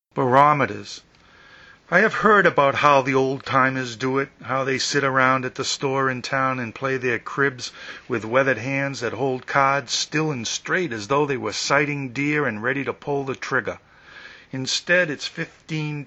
Barometers. I have heard about how the old-timers do it, how they sit around at the store in town and play their cribs with weathered hands that hold cards still and straight as though they were sighting deer and ready to pull the trigger. Instead, it's 15-2,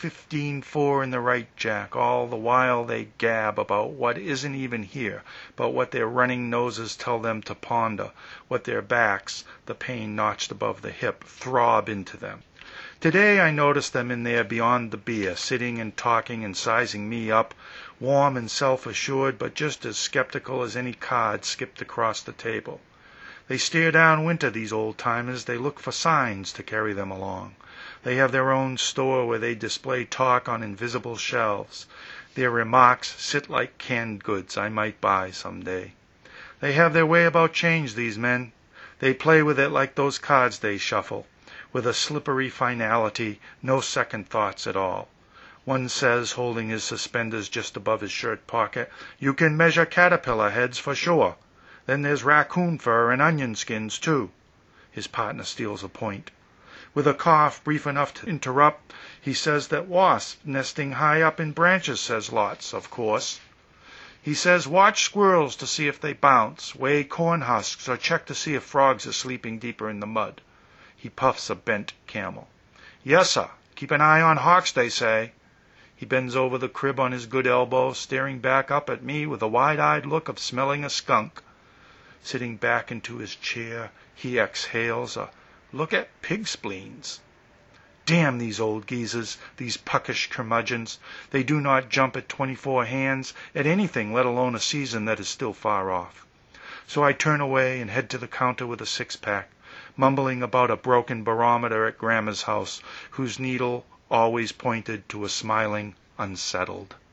15-4 in the right jack. All the while they gab about what isn't even here, but what their running noses tell them to ponder, what their backs, the pain notched above the hip, throb into them. Today I noticed them in there beyond the beer, sitting and talking and sizing me up, warm and self-assured, but just as skeptical as any card skipped across the table. They stare down winter, these old-timers. They look for signs to carry them along. They have their own store where they display talk on invisible shelves. Their remarks sit like canned goods I might buy some day. They have their way about change, these men. They play with it like those cards they shuffle, with a slippery finality, no second thoughts at all. One says, holding his suspenders just above his shirt pocket, "You can measure caterpillar heads for sure. Then there's raccoon fur and onion skins, too." His partner steals a point. With a cough brief enough to interrupt, he says that wasps nesting high up in branches says lots, of course. He says watch squirrels to see if they bounce, weigh corn husks, or check to see if frogs are sleeping deeper in the mud. He puffs a bent camel. "Yes, sir. Keep an eye on hawks, they say." He bends over the crib on his good elbow, staring back up at me with a wide-eyed look of smelling a skunk. Sitting back into his chair, he exhales a look at pig spleens. Damn these old geezers, these puckish curmudgeons. They do not jump at 24 hands, at anything, let alone a season that is still far off. So I turn away and head to the counter with a six-pack, mumbling about a broken barometer at Grandma's house, whose needle always pointed to a smiling unsettled.